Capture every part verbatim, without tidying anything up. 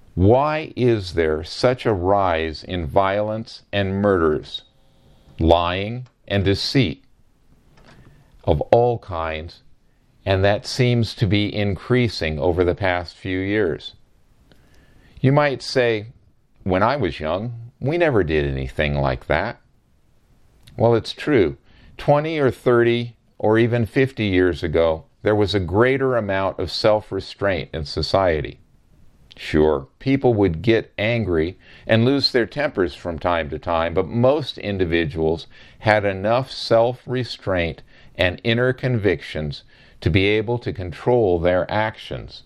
Why is there such a rise in violence and murders, lying and deceit of all kinds, and that seems to be increasing over the past few years? You might say, when I was young, we never did anything like that. Well, it's true. twenty or thirty or even fifty years ago, there was a greater amount of self-restraint in society. Sure, people would get angry and lose their tempers from time to time, but most individuals had enough self-restraint and inner convictions to be able to control their actions.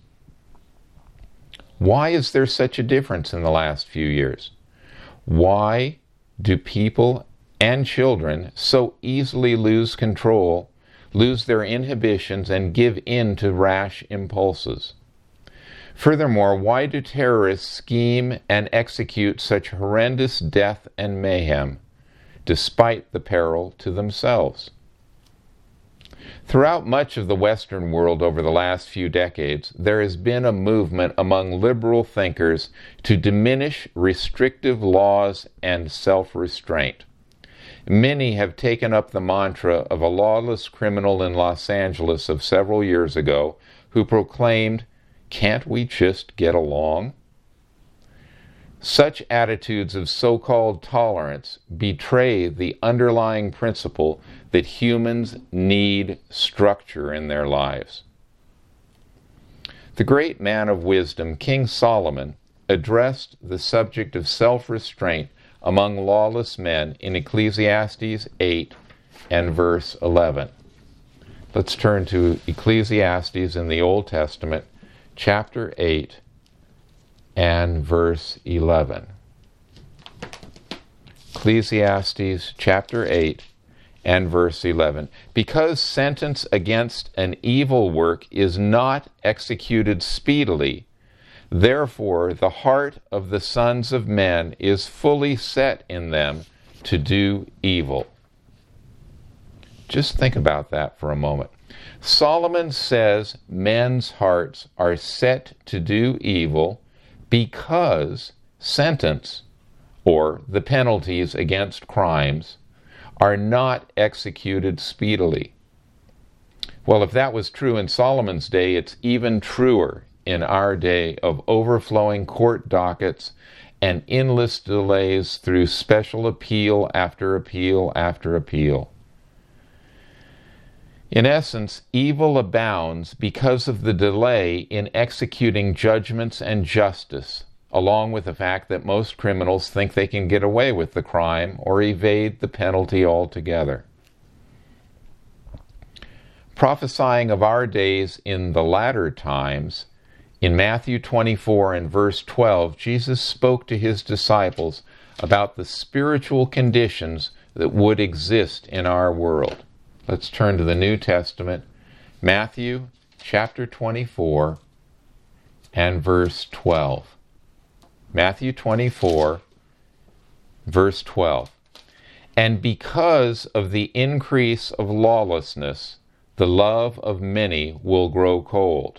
Why is there such a difference in the last few years? Why do people and children so easily lose control, lose their inhibitions, and give in to rash impulses? Furthermore, why do terrorists scheme and execute such horrendous death and mayhem, despite the peril to themselves? Throughout much of the Western world over the last few decades, there has been a movement among liberal thinkers to diminish restrictive laws and self-restraint. Many have taken up the mantra of a lawless criminal in Los Angeles of several years ago who proclaimed, "Can't we just get along?" Such attitudes of so-called tolerance betray the underlying principle that humans need structure in their lives. The great man of wisdom, King Solomon, addressed the subject of self-restraint among lawless men in Ecclesiastes eight and verse eleven. Let's turn to Ecclesiastes in the Old Testament, chapter eight and verse eleven. Ecclesiastes chapter eight and verse eleven. Because sentence against an evil work is not executed speedily, therefore the heart of the sons of men is fully set in them to do evil. Just think about that for a moment. Solomon says men's hearts are set to do evil because sentence, or the penalties against crimes, are not executed speedily. Well, if that was true in Solomon's day, it's even truer in our day of overflowing court dockets and endless delays through special appeal after appeal after appeal. In essence, evil abounds because of the delay in executing judgments and justice, along with the fact that most criminals think they can get away with the crime or evade the penalty altogether. Prophesying of our days in the latter times, in Matthew twenty-four and verse twelve, Jesus spoke to his disciples about the spiritual conditions that would exist in our world. Let's turn to the New Testament, Matthew chapter twenty-four and verse twelve. Matthew twenty-four, verse twelve. And because of the increase of lawlessness, the love of many will grow cold.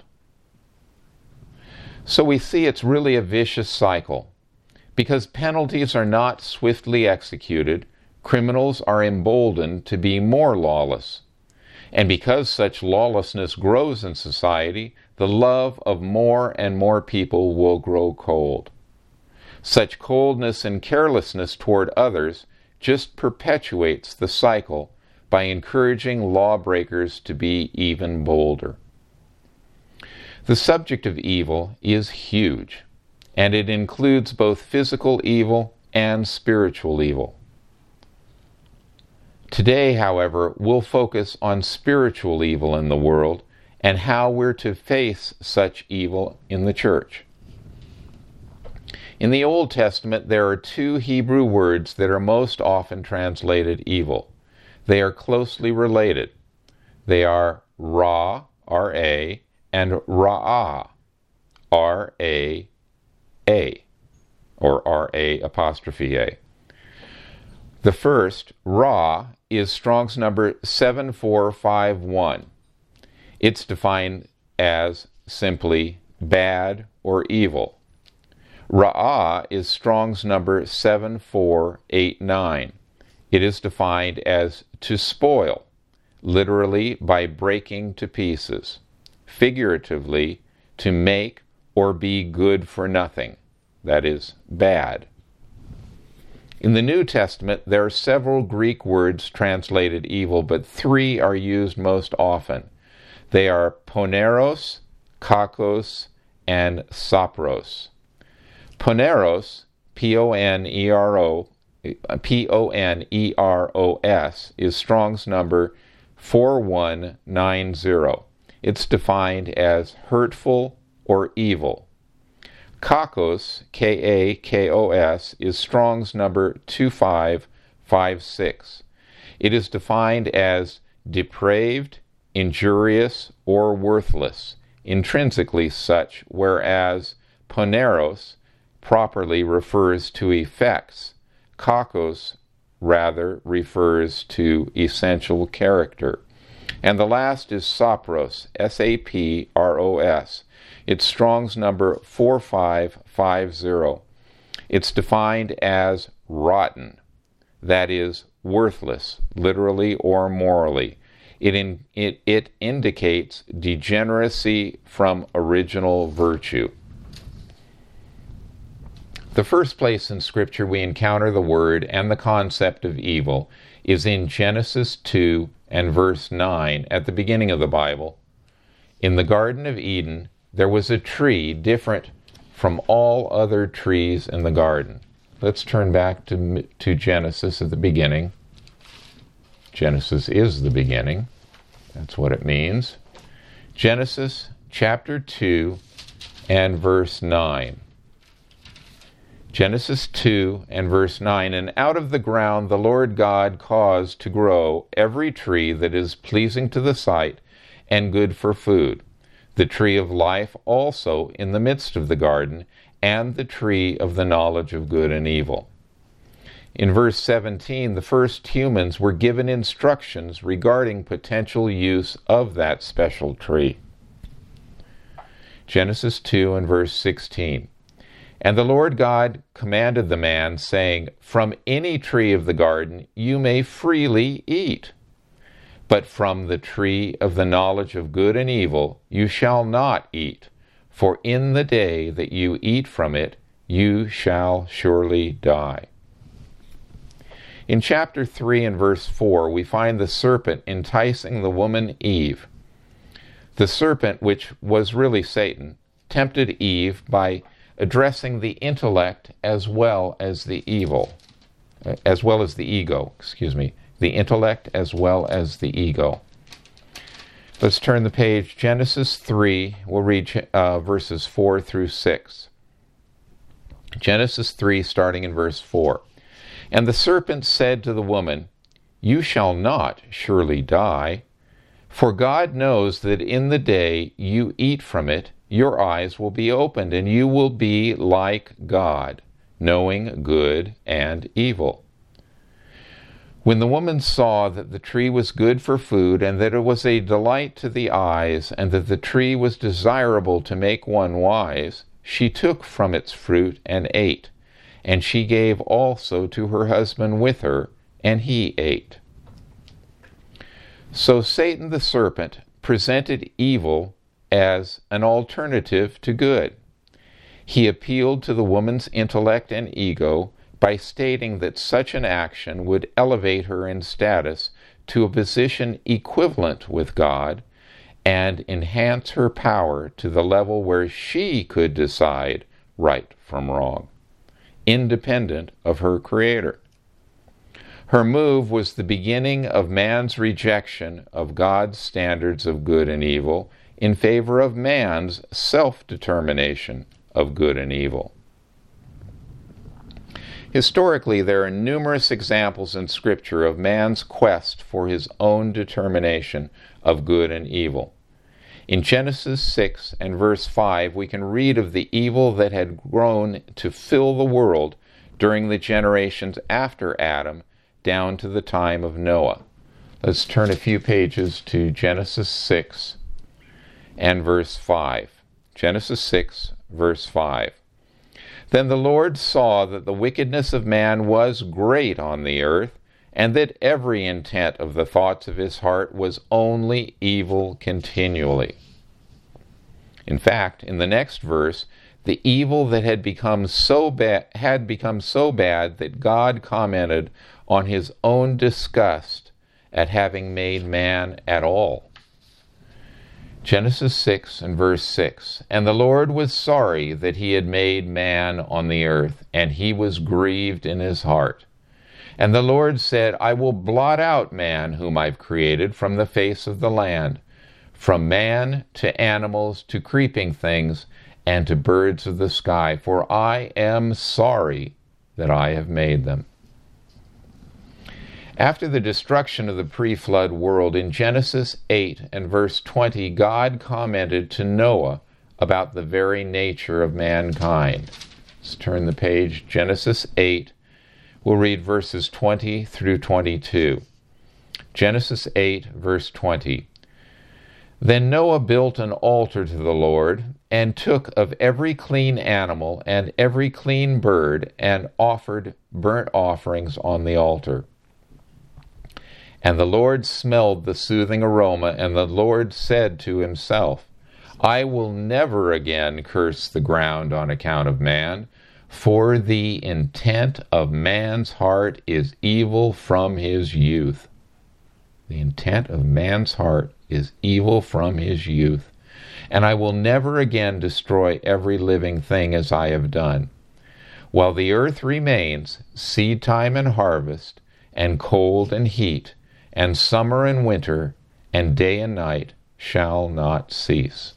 So we see it's really a vicious cycle. Because penalties are not swiftly executed, criminals are emboldened to be more lawless. And because such lawlessness grows in society, the love of more and more people will grow cold. Such coldness and carelessness toward others just perpetuates the cycle by encouraging lawbreakers to be even bolder. The subject of evil is huge, and it includes both physical evil and spiritual evil. Today, however, we'll focus on spiritual evil in the world and how we're to face such evil in the church. In the Old Testament, there are two Hebrew words that are most often translated evil. They are closely related. They are ra, R A, and ra'ah, R A A, or R A apostrophe A. The first, ra, is Strong's number seven four five one. It's defined as simply bad or evil. Ra'ah is Strong's number seven four eight nine. It is defined as to spoil, literally by breaking to pieces, figuratively to make or be good for nothing, that is, bad. In the New Testament, there are several Greek words translated evil, but three are used most often. They are poneros, kakos, and sapros. Poneros, P O N E R O, P O N E R O S, is Strong's number four one nine zero. It's defined as hurtful or evil. Kakos, K A K O S, is Strong's number two five five six. It is defined as depraved, injurious, or worthless, intrinsically such, whereas poneros properly refers to effects. Kakos rather refers to essential character. And the last is sapros, S A P R O S. It's Strong's number four five five zero. It's defined as rotten, that is, worthless, literally or morally. It, in, it, it indicates degeneracy from original virtue. The first place in Scripture we encounter the word and the concept of evil is in Genesis two and verse nine at the beginning of the Bible. In the Garden of Eden, there was a tree different from all other trees in the garden. Let's turn back to, to Genesis at the beginning. Genesis is the beginning. That's what it means. Genesis chapter two and verse nine. Genesis two and verse nine, and out of the ground the Lord God caused to grow every tree that is pleasing to the sight and good for food, the tree of life also in the midst of the garden, and the tree of the knowledge of good and evil. In verse seventeen, the first humans were given instructions regarding potential use of that special tree. Genesis two and verse sixteen. And the Lord God commanded the man, saying, From any tree of the garden you may freely eat, but from the tree of the knowledge of good and evil you shall not eat, for in the day that you eat from it you shall surely die. In chapter three and verse four, we find the serpent enticing the woman Eve. The serpent, which was really Satan, tempted Eve by addressing the intellect as well as the evil, as well as the ego, excuse me, the intellect as well as the ego. Let's turn the page. Genesis three, we'll read uh, verses four through six. Genesis three, starting in verse four. And the serpent said to the woman, You shall not surely die, for God knows that in the day you eat from it, your eyes will be opened, and you will be like God, knowing good and evil. When the woman saw that the tree was good for food, and that it was a delight to the eyes, and that the tree was desirable to make one wise, she took from its fruit and ate, and she gave also to her husband with her, and he ate. So Satan the serpent presented evil as an alternative to good. He appealed to the woman's intellect and ego by stating that such an action would elevate her in status to a position equivalent with God and enhance her power to the level where she could decide right from wrong, independent of her Creator. Her move was the beginning of man's rejection of God's standards of good and evil in favor of man's self-determination of good and evil. Historically, there are numerous examples in Scripture of man's quest for his own determination of good and evil. In Genesis six and verse five, we can read of the evil that had grown to fill the world during the generations after Adam down to the time of Noah. Let's turn a few pages to Genesis six and verse five. Genesis six, verse five. Then the Lord saw that the wickedness of man was great on the earth, and that every intent of the thoughts of his heart was only evil continually. In fact, in the next verse, the evil that had become so bad had become so bad that God commented on his own disgust at having made man at all. Genesis six and verse six, "And the Lord was sorry that he had made man on the earth, and he was grieved in his heart. And the Lord said, I will blot out man whom I've created from the face of the land, from man to animals to creeping things, and to birds of the sky, for I am sorry that I have made them." After the destruction of the pre-flood world, in Genesis eight and verse twenty, God commented to Noah about the very nature of mankind. Let's turn the page. Genesis eight. We'll read verses twenty through twenty-two. Genesis eight, verse twenty. "Then Noah built an altar to the Lord, and took of every clean animal and every clean bird, and offered burnt offerings on the altar. And the Lord smelled the soothing aroma, and the Lord said to himself, I will never again curse the ground on account of man, for the intent of man's heart is evil from his youth." The intent of man's heart is evil from his youth. "And I will never again destroy every living thing as I have done. While the earth remains, seed time and harvest, and cold and heat, and summer and winter, and day and night shall not cease."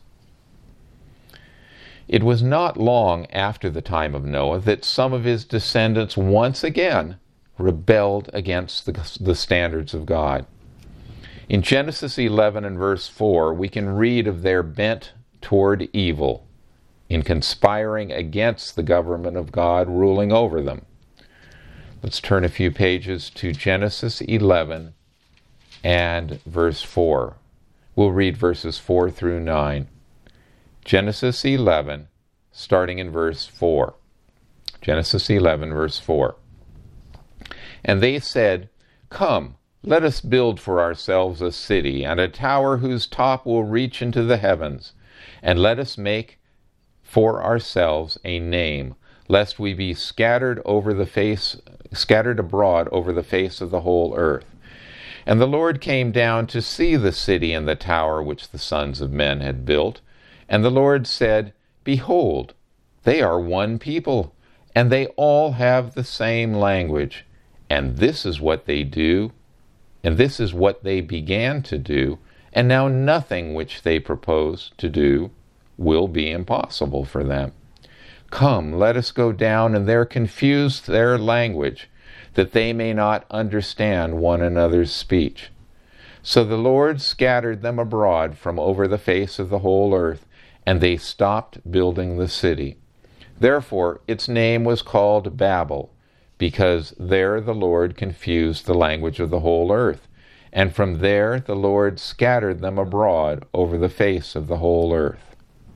It was not long after the time of Noah that some of his descendants once again rebelled against the, the standards of God. In Genesis eleven and verse four, we can read of their bent toward evil in conspiring against the government of God ruling over them. Let's turn a few pages to Genesis eleven and verse four. We'll read verses four through nine. Genesis eleven, starting in verse four. Genesis eleven, verse four. "And they said, Come, let us build for ourselves a city, and a tower whose top will reach into the heavens, and let us make for ourselves a name, lest we be scattered over the face, scattered abroad over the face of the whole earth. And the Lord came down to see the city and the tower which the sons of men had built. And the Lord said, Behold, they are one people, and they all have the same language. And this is what they do, and this is what they began to do, and now nothing which they propose to do will be impossible for them. Come, let us go down and there confuse their language, that they may not understand one another's speech. So the Lord scattered them abroad from over the face of the whole earth, and they stopped building the city. Therefore its name was called Babel, because there the Lord confused the language of the whole earth. And from there the Lord scattered them abroad over the face of the whole earth."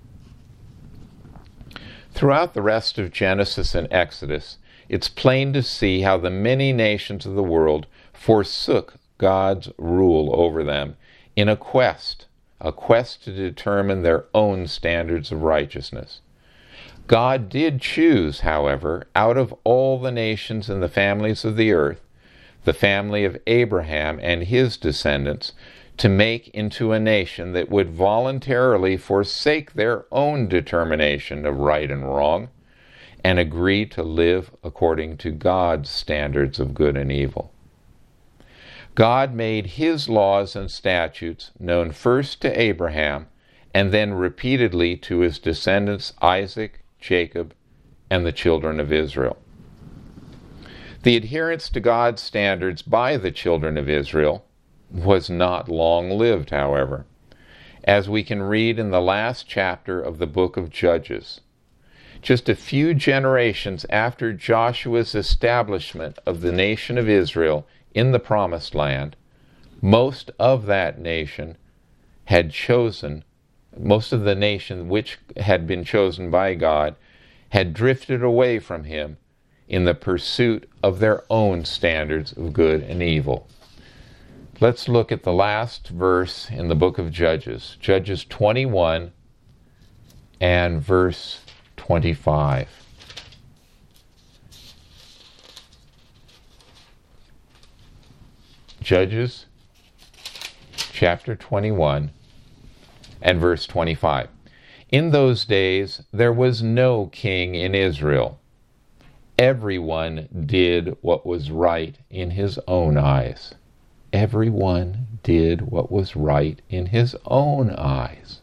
Throughout the rest of Genesis and Exodus, it's plain to see how the many nations of the world forsook God's rule over them in a quest, a quest to determine their own standards of righteousness. God did choose, however, out of all the nations and the families of the earth, the family of Abraham and his descendants, to make into a nation that would voluntarily forsake their own determination of right and wrong and agree to live according to God's standards of good and evil. God made his laws and statutes known first to Abraham and then repeatedly to his descendants Isaac, Jacob, and the children of Israel. The adherence to God's standards by the children of Israel was not long-lived, however, as we can read in the last chapter of the book of Judges. Just a few generations after Joshua's establishment of the nation of Israel in the Promised Land, most of that nation had chosen, most of the nation which had been chosen by God, had drifted away from him in the pursuit of their own standards of good and evil. Let's look at the last verse in the book of Judges, Judges twenty-one and verse twenty-five. Judges chapter twenty-one and verse twenty-five. In those days there was no king in Israel. Everyone did what was right in his own eyes. Everyone did what was right in his own eyes.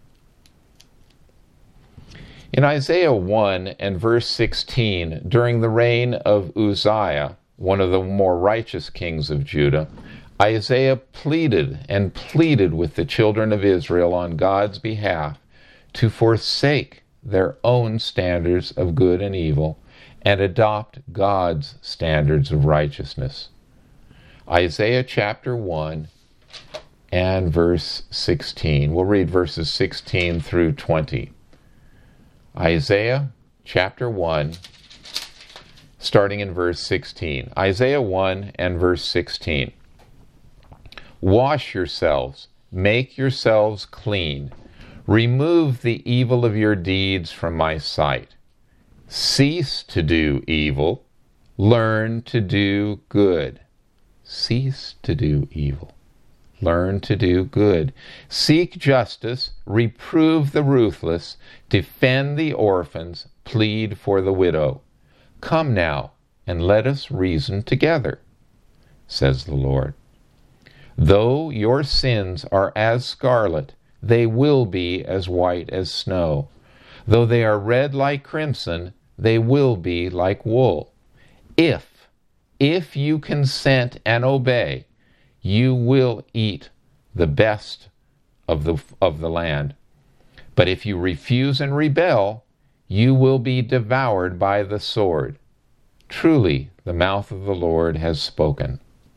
In Isaiah one and verse sixteen, during the reign of Uzziah, one of the more righteous kings of Judah, Isaiah pleaded and pleaded with the children of Israel on God's behalf to forsake their own standards of good and evil and adopt God's standards of righteousness. Isaiah chapter one and verse sixteen. We'll read verses sixteen through twenty. Isaiah chapter one, starting in verse sixteen. Isaiah one and verse sixteen. Wash yourselves, make yourselves clean. Remove the evil of your deeds from my sight. Cease to do evil. Learn to do good. Cease to do evil. Learn to do good. Seek justice. Reprove the ruthless. Defend the orphans. Plead for the widow. Come now, and let us reason together, says the Lord. Though your sins are as scarlet, they will be as white as snow. Though they are red like crimson, they will be like wool. If, if you consent and obey, you will eat the best of the, of the land. But if you refuse and rebel, you will be devoured by the sword. Truly, the mouth of the Lord has spoken.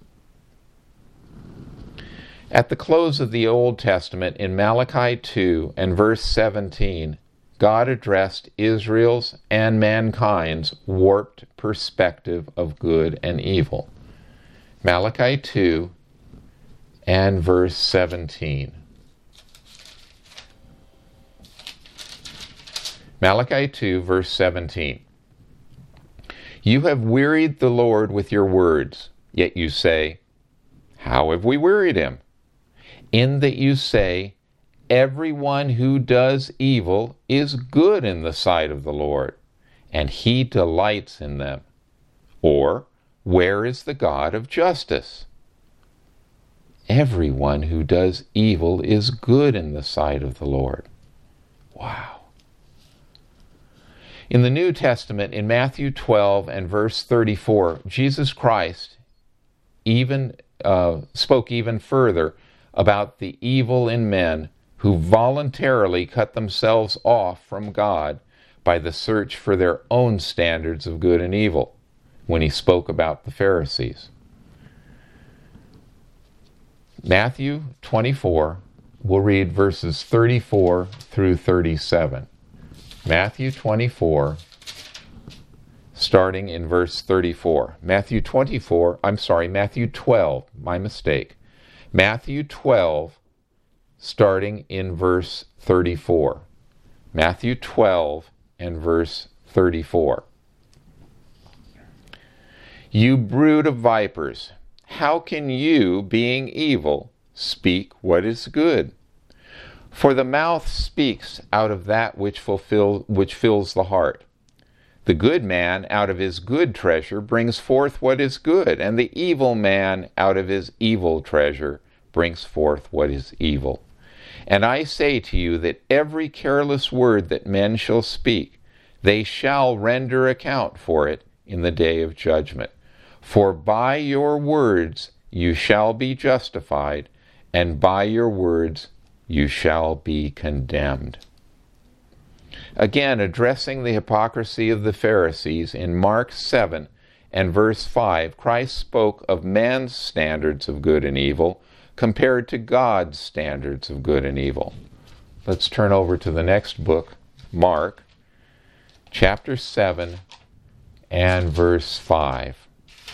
At the close of the Old Testament, in Malachi two and verse seventeen, God addressed Israel's and mankind's warped perspective of good and evil. Malachi two and verse seventeen. Malachi two, verse seventeen. You have wearied the Lord with your words, yet you say, how have we wearied him? In that you say, everyone who does evil is good in the sight of the Lord, and he delights in them. Or, where is the God of justice? Everyone who does evil is good in the sight of the Lord. Wow. In the New Testament, in Matthew twelve and verse thirty-four, Jesus Christ even uh, spoke even further about the evil in men who voluntarily cut themselves off from God by the search for their own standards of good and evil, when he spoke about the Pharisees. Matthew twenty-four, we'll read verses thirty-four through thirty-seven. Matthew twenty-four, starting in verse thirty-four. Matthew twenty-four, I'm sorry, Matthew twelve, my mistake. Matthew twelve, starting in verse thirty-four. Matthew twelve and verse thirty-four. You brood of vipers, how can you, being evil, speak what is good? For the mouth speaks out of that which fulfill, which fills the heart. The good man out of his good treasure brings forth what is good, and the evil man out of his evil treasure brings forth what is evil. And I say to you that every careless word that men shall speak, they shall render account for it in the day of judgment. For by your words you shall be justified, and by your words you shall be condemned. Again, addressing the hypocrisy of the Pharisees in Mark seven and verse five, Christ spoke of man's standards of good and evil compared to God's standards of good and evil. Let's turn over to the next book, Mark, chapter seven and verse five.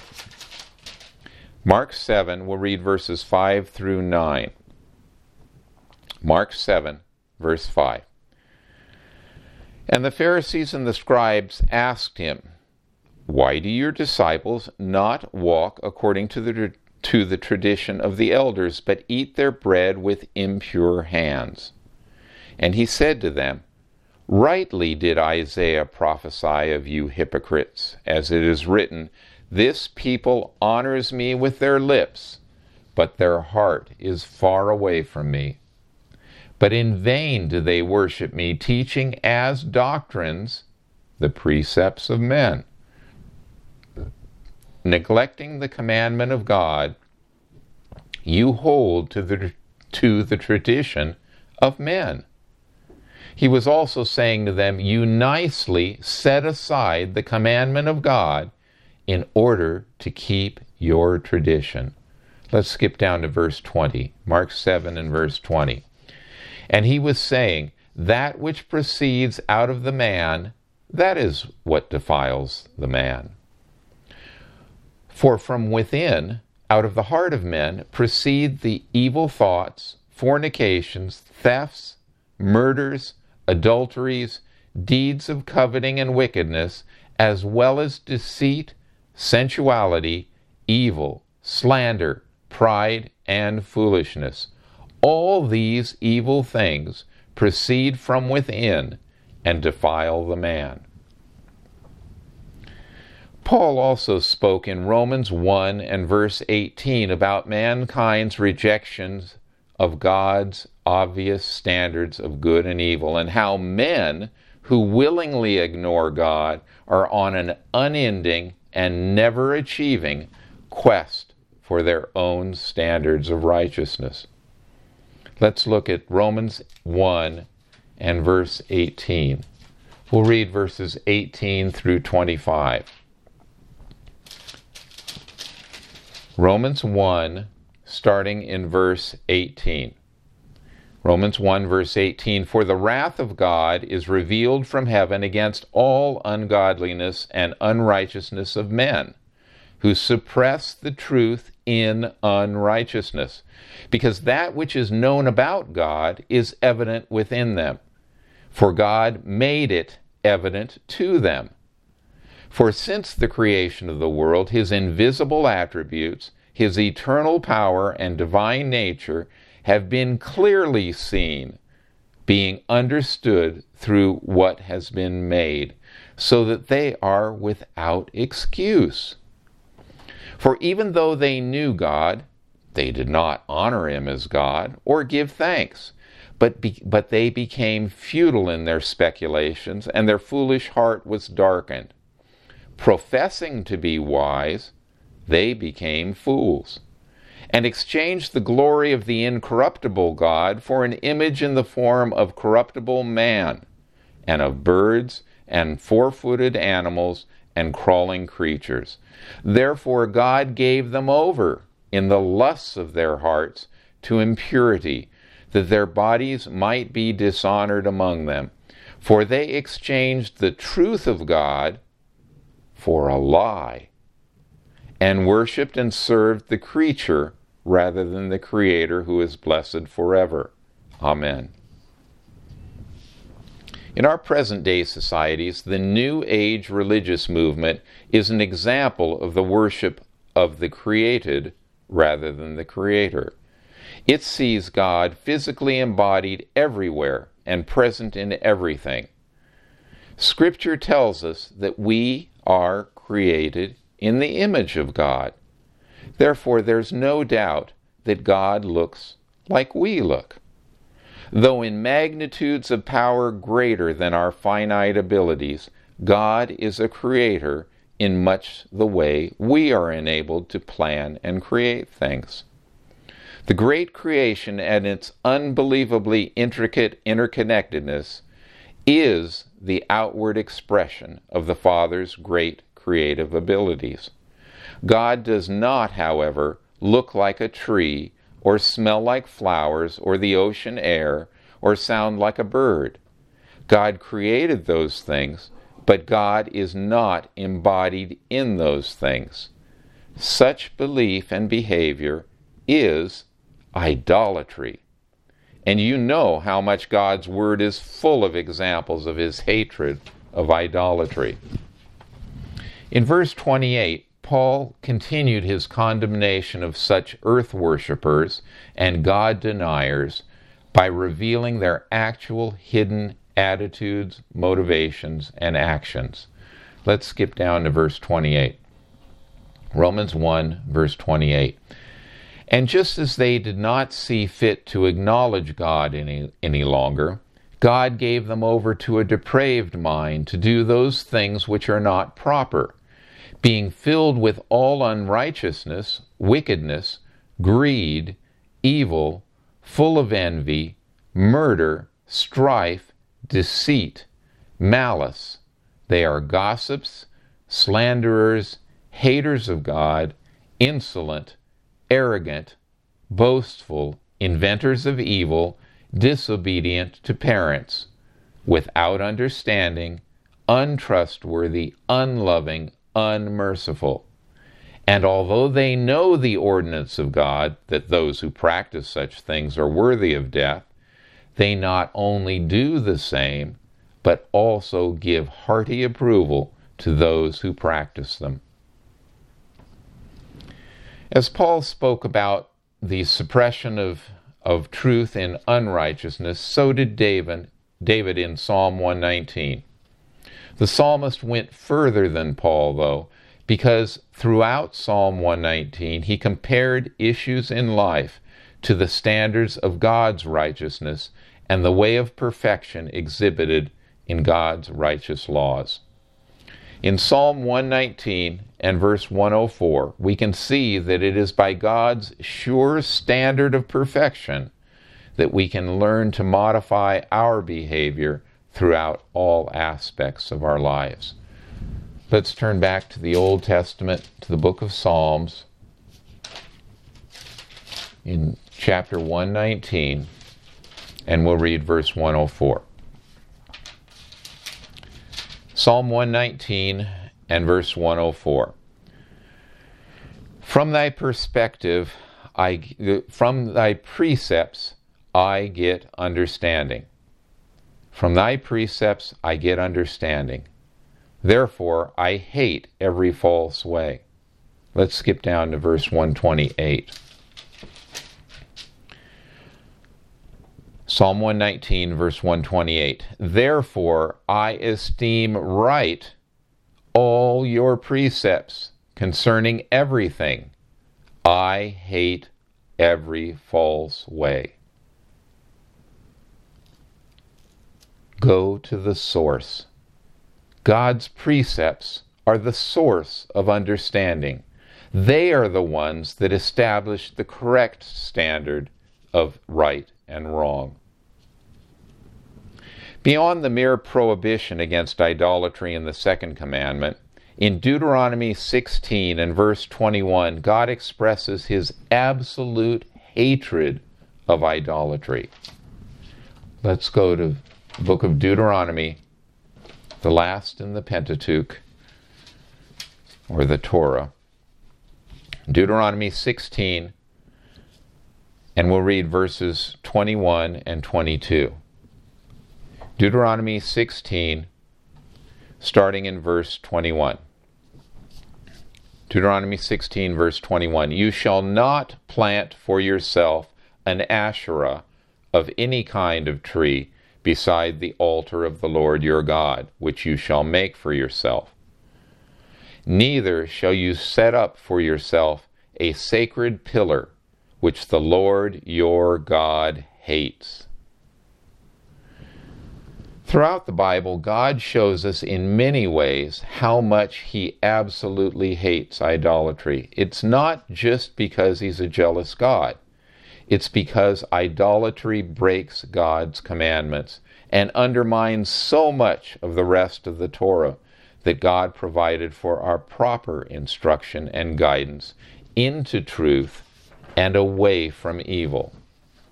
Mark seven, we'll read verses five through nine. Mark seven, verse five. And the Pharisees and the scribes asked him, "Why do your disciples not walk according to the, to the tradition of the elders, but eat their bread with impure hands?" And he said to them, "Rightly did Isaiah prophesy of you hypocrites, as it is written, 'This people honors me with their lips, but their heart is far away from me. But in vain do they worship me, teaching as doctrines the precepts of men, neglecting the commandment of God. You hold to the, to the tradition of men.'" He was also saying to them, "You nicely set aside the commandment of God in order to keep your tradition." Let's skip down to verse twenty. Mark seven and verse twenty. "And he was saying, that which proceeds out of the man, that is what defiles the man. For from within, out of the heart of men, proceed the evil thoughts, fornications, thefts, murders, adulteries, deeds of coveting and wickedness, as well as deceit, sensuality, evil, slander, pride, and foolishness. All these evil things proceed from within and defile the man." Paul also spoke in Romans one and verse eighteen about mankind's rejections of God's obvious standards of good and evil, and how men who willingly ignore God are on an unending and never achieving quest for their own standards of righteousness. Let's look at Romans one and verse eighteen. We'll read verses eighteen through twenty-five. Romans one, starting in verse eighteen. Romans one, verse eighteen, "For the wrath of God is revealed from heaven against all ungodliness and unrighteousness of men, who suppress the truth in unrighteousness, because that which is known about God is evident within them, for God made it evident to them. For since the creation of the world, his invisible attributes, his eternal power and divine nature have been clearly seen, being understood through what has been made, so that they are without excuse. For even though they knew God, they did not honor him as God or give thanks, but, be, but they became futile in their speculations, and their foolish heart was darkened. Professing to be wise, they became fools, and exchanged the glory of the incorruptible God for an image in the form of corruptible man, and of birds, and four-footed animals, and crawling creatures. Therefore God gave them over in the lusts of their hearts to impurity, that their bodies might be dishonored among them. For they exchanged the truth of God for a lie, and worshipped and served the creature rather than the Creator, who is blessed forever. Amen. In our present-day societies, the New Age religious movement is an example of the worship of the created rather than the Creator. It sees God physically embodied everywhere and present in everything. Scripture tells us that we are created in the image of God. Therefore, there's no doubt that God looks like we look. Though in magnitudes of power greater than our finite abilities, God is a creator in much the way we are enabled to plan and create things. The great creation and its unbelievably intricate interconnectedness is the outward expression of the Father's great creative abilities. God does not, however, look like a tree, or smell like flowers, or the ocean air, or sound like a bird. God created those things, but God is not embodied in those things. Such belief and behavior is idolatry. And you know how much God's Word is full of examples of His hatred of idolatry. In verse twenty-eight, Paul continued his condemnation of such earth worshippers and God deniers by revealing their actual hidden attitudes, motivations, and actions. Let's skip down to verse twenty-eight. Romans one, verse twenty-eight. And just as they did not see fit to acknowledge God any, any longer, God gave them over to a depraved mind to do those things which are not proper, being filled with all unrighteousness, wickedness, greed, evil, full of envy, murder, strife, deceit, malice. They are gossips, slanderers, haters of God, insolent, arrogant, boastful, inventors of evil, disobedient to parents, without understanding, untrustworthy, unloving, unmerciful. And although they know the ordinance of God, that those who practice such things are worthy of death, they not only do the same, but also give hearty approval to those who practice them. As Paul spoke about the suppression of, of truth in unrighteousness, so did David, David in Psalm one nineteen. The psalmist went further than Paul, though, because throughout Psalm one nineteen he compared issues in life to the standards of God's righteousness and the way of perfection exhibited in God's righteous laws. In Psalm one nineteen and verse one oh four, we can see that it is by God's sure standard of perfection that we can learn to modify our behavior throughout all aspects of our lives. Let's turn back to the Old Testament, to the book of Psalms, in chapter one nineteen, and we'll read verse one oh four. Psalm one nineteen and verse one oh four. From thy perspective, I, from thy precepts, I get understanding. From thy precepts, I get understanding. Therefore, I hate every false way. Let's skip down to verse one twenty-eight. Psalm one nineteen, verse one twenty-eight. Therefore, I esteem right all your precepts concerning everything. I hate every false way. Go to the source. God's precepts are the source of understanding. They are the ones that establish the correct standard of right and wrong. Beyond the mere prohibition against idolatry in the second commandment, in Deuteronomy sixteen and verse twenty-one, God expresses His absolute hatred of idolatry. Let's go to the book of Deuteronomy, the last in the Pentateuch, or the Torah. Deuteronomy sixteen, and we'll read verses twenty-one and twenty-two. Deuteronomy sixteen, starting in verse twenty-one. Deuteronomy sixteen, verse twenty-one. You shall not plant for yourself an Asherah of any kind of tree beside the altar of the Lord your God, which you shall make for yourself. Neither shall you set up for yourself a sacred pillar, which the Lord your God hates. Throughout the Bible, God shows us in many ways how much He absolutely hates idolatry. It's not just because He's a jealous God. It's because idolatry breaks God's commandments and undermines so much of the rest of the Torah that God provided for our proper instruction and guidance into truth and away from evil.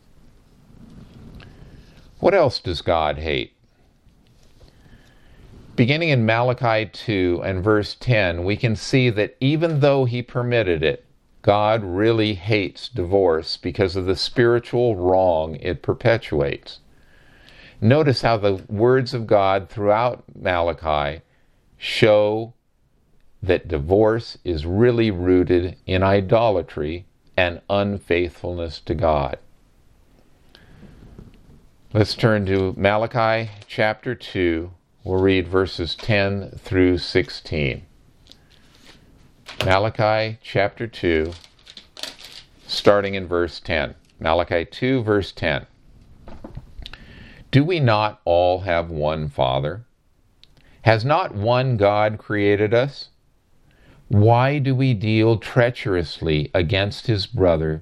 What else does God hate? Beginning in Malachi two and verse ten, we can see that even though he permitted it, God really hates divorce because of the spiritual wrong it perpetuates. Notice how the words of God throughout Malachi show that divorce is really rooted in idolatry and unfaithfulness to God. Let's turn to Malachi chapter two. We'll read verses ten through sixteen. Malachi chapter two, starting in verse ten. Malachi two, verse ten. Do we not all have one Father? Has not one God created us? Why do we deal treacherously against his brother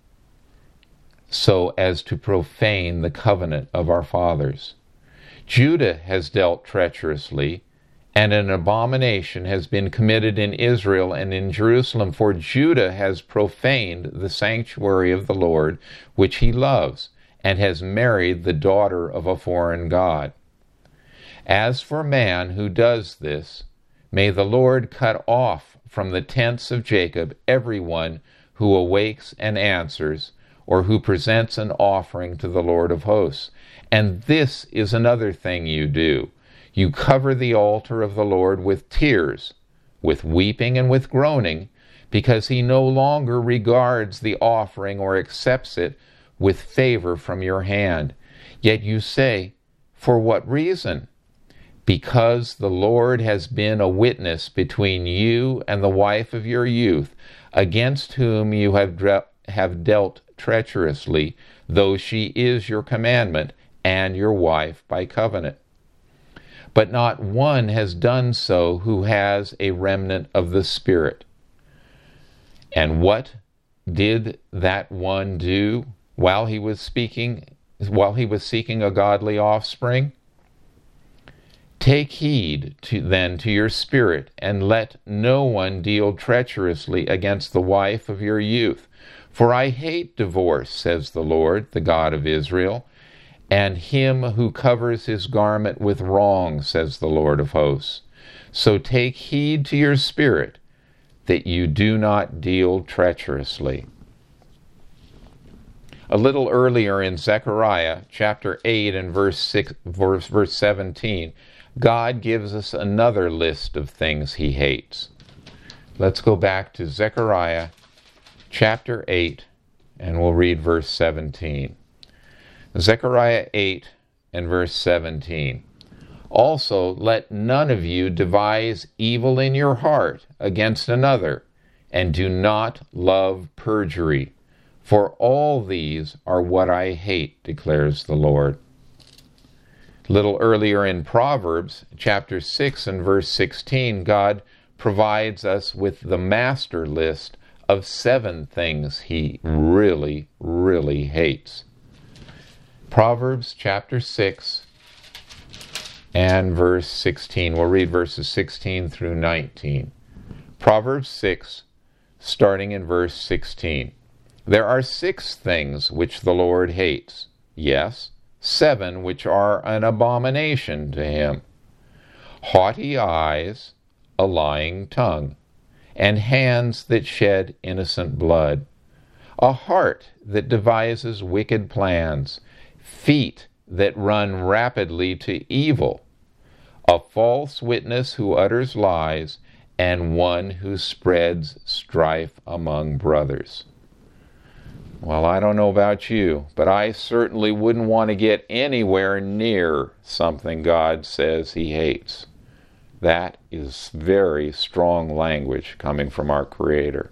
so as to profane the covenant of our fathers? Judah has dealt treacherously, and an abomination has been committed in Israel and in Jerusalem, for Judah has profaned the sanctuary of the Lord, which he loves, and has married the daughter of a foreign god. As for man who does this, may the Lord cut off from the tents of Jacob everyone who awakes and answers, or who presents an offering to the Lord of hosts. And this is another thing you do. You cover the altar of the Lord with tears, with weeping and with groaning, because he no longer regards the offering or accepts it with favor from your hand. Yet you say, for what reason? Because the Lord has been a witness between you and the wife of your youth, against whom you have, dre- have dealt treacherously, though she is your commandment and your wife by covenant. But not one has done so who has a remnant of the Spirit. And what did that one do while he was speaking, while he was seeking a godly offspring? Take heed to, then to your spirit, and let no one deal treacherously against the wife of your youth. For I hate divorce, says the Lord, the God of Israel, and him who covers his garment with wrong, says the Lord of hosts. So take heed to your spirit, that you do not deal treacherously. A little earlier in Zechariah chapter eight and verse six, verse, verse seventeen, God gives us another list of things he hates. Let's go back to Zechariah chapter eight, and we'll read verse seventeen. Zechariah eight and verse seventeen. Also, let none of you devise evil in your heart against another, and do not love perjury, for all these are what I hate, declares the Lord. A little earlier in Proverbs chapter six and verse sixteen, God provides us with the master list of seven things he really, really hates. Proverbs chapter six and verse sixteen. We'll read verses sixteen through nineteen. Proverbs six, starting in verse sixteen. There are six things which the Lord hates, yes, seven which are an abomination to him: haughty eyes, a lying tongue, and hands that shed innocent blood, a heart that devises wicked plans, feet that run rapidly to evil, a false witness who utters lies, and one who spreads strife among brothers. Well, I don't know about you, but I certainly wouldn't want to get anywhere near something God says he hates. That is very strong language coming from our Creator.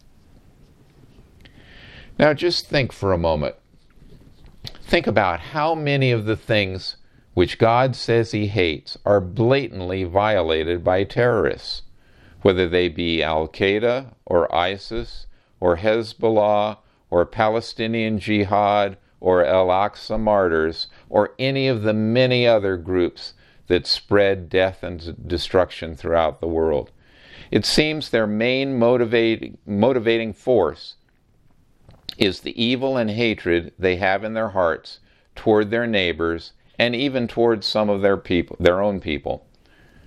Now just think for a moment. Think about how many of the things which God says he hates are blatantly violated by terrorists, whether they be Al-Qaeda or ISIS or Hezbollah or Palestinian Jihad or Al-Aqsa Martyrs or any of the many other groups that spread death and destruction throughout the world. It seems their main motivating, motivating force is the evil and hatred they have in their hearts toward their neighbors and even toward some of their people, their own people.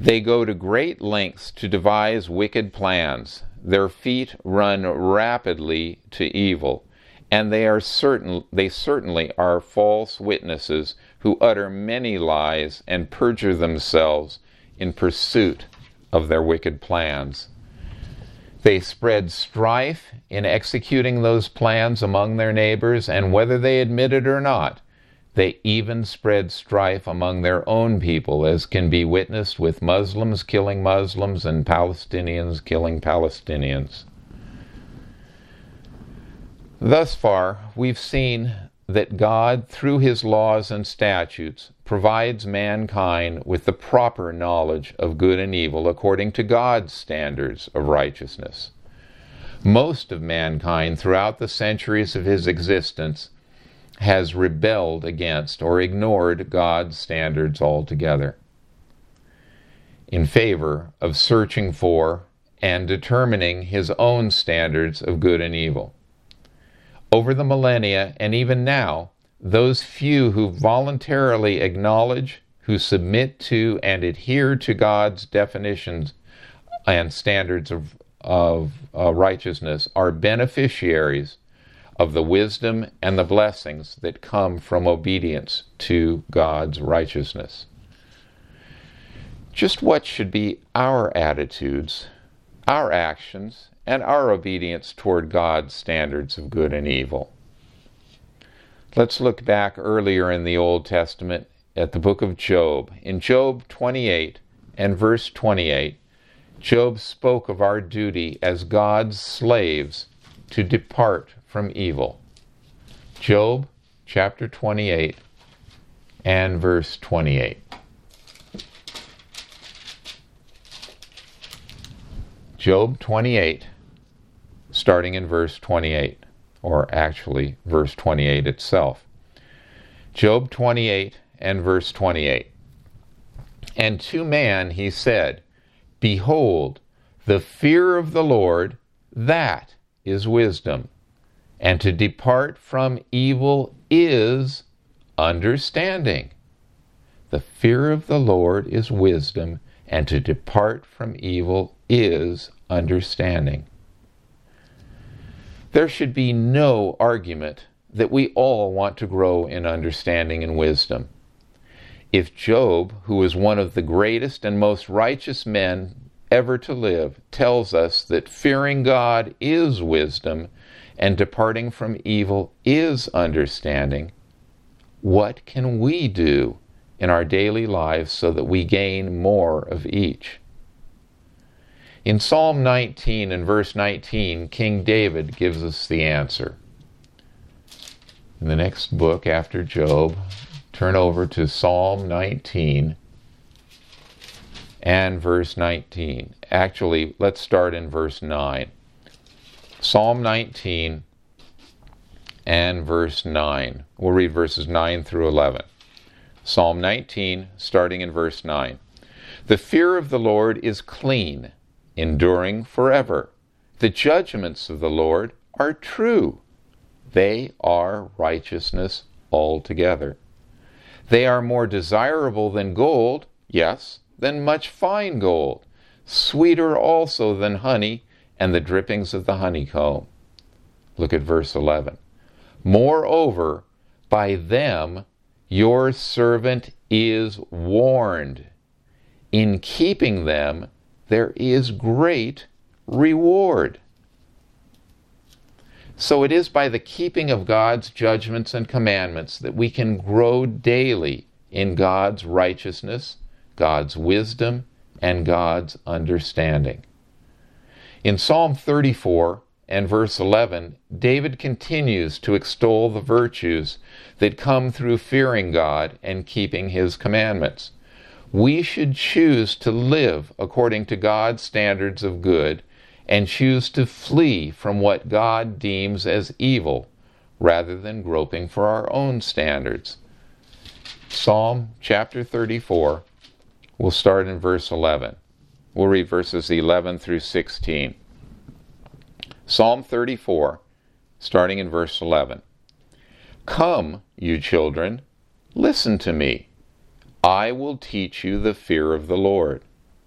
They go to great lengths to devise wicked plans. Their feet run rapidly to evil, and they are certain they certainly are false witnesses who utter many lies and perjure themselves in pursuit of their wicked plans. They spread strife in executing those plans among their neighbors, and whether they admit it or not, they even spread strife among their own people, as can be witnessed with Muslims killing Muslims and Palestinians killing Palestinians. Thus far, we've seen that God, through his laws and statutes, provides mankind with the proper knowledge of good and evil according to God's standards of righteousness. Most of mankind throughout the centuries of his existence has rebelled against or ignored God's standards altogether in favor of searching for and determining his own standards of good and evil. Over the millennia, and even now, those few who voluntarily acknowledge, who submit to, and adhere to God's definitions and standards of, of uh, righteousness are beneficiaries of the wisdom and the blessings that come from obedience to God's righteousness. Just what should be our attitudes, our actions, and our obedience toward God's standards of good and evil? Let's look back earlier in the Old Testament at the book of Job. In Job twenty-eight and verse twenty-eight, Job spoke of our duty as God's slaves to depart from evil. Job chapter twenty-eight and verse twenty-eight. Job twenty-eight, starting in verse twenty-eight, or actually verse twenty-eight itself. Job twenty-eight and verse twenty-eight. And to man he said, Behold, the fear of the Lord, that is wisdom, and to depart from evil is understanding. The fear of the Lord is wisdom, and to depart from evil is understanding. There should be no argument that we all want to grow in understanding and wisdom. If Job, who was one of the greatest and most righteous men ever to live, tells us that fearing God is wisdom and departing from evil is understanding, what can we do in our daily lives so that we gain more of each? In Psalm nineteen and verse nineteen, King David gives us the answer. In the next book after Job, turn over to Psalm nineteen and verse nineteen. Actually, let's start in verse nine. Psalm nineteen and verse nine. We'll read verses nine through eleven. Psalm nineteen, starting in verse nine. The fear of the Lord is clean, enduring forever. The judgments of the Lord are true. They are righteousness altogether. They are more desirable than gold, yes, than much fine gold, sweeter also than honey and the drippings of the honeycomb. Look at verse eleven. Moreover, by them your servant is warned. In keeping them there is great reward. So it is by the keeping of God's judgments and commandments that we can grow daily in God's righteousness, God's wisdom, and God's understanding. In Psalm thirty-four and verse eleven, David continues to extol the virtues that come through fearing God and keeping his commandments. We should choose to live according to God's standards of good and choose to flee from what God deems as evil rather than groping for our own standards. Psalm chapter thirty-four, we'll start in verse eleven. We'll read verses eleven through sixteen. Psalm thirty-four, starting in verse eleven. Come, you children, listen to me. I will teach you the fear of the Lord.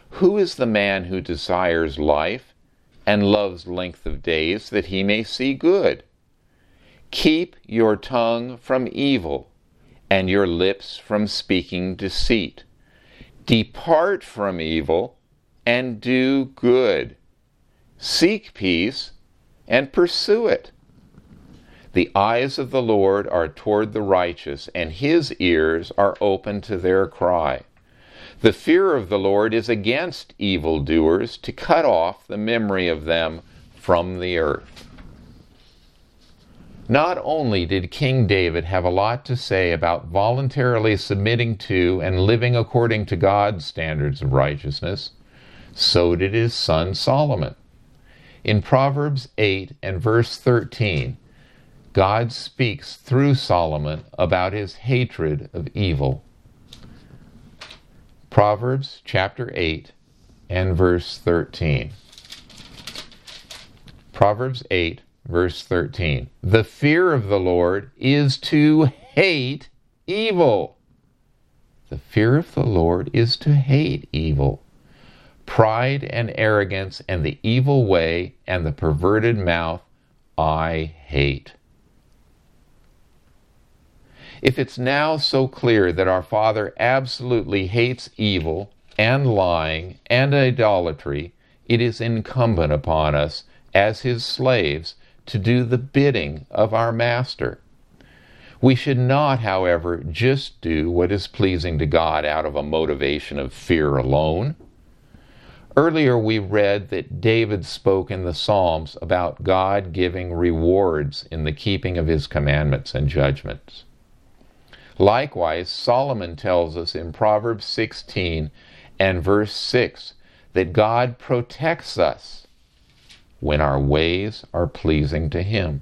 Who is the man who desires life and loves length of days that he may see good? Keep your tongue from evil and your lips from speaking deceit. Depart from evil and do good. Seek peace and pursue it. The eyes of the Lord are toward the righteous, and his ears are open to their cry. The fear of the Lord is against evildoers, to cut off the memory of them from the earth. Not only did King David have a lot to say about voluntarily submitting to and living according to God's standards of righteousness, so did his son Solomon. In Proverbs eight and verse thirteen, God speaks through Solomon about his hatred of evil. Proverbs chapter eight and verse thirteen. Proverbs eight, verse thirteen. The fear of the Lord is to hate evil. The fear of the Lord is to hate evil. Pride and arrogance and the evil way and the perverted mouth I hate. If it's now so clear that our Father absolutely hates evil and lying and idolatry, it is incumbent upon us as his slaves to do the bidding of our Master. We should not, however, just do what is pleasing to God out of a motivation of fear alone. Earlier we read that David spoke in the Psalms about God giving rewards in the keeping of his commandments and judgments. Likewise, Solomon tells us in Proverbs sixteen and verse six that God protects us when our ways are pleasing to him.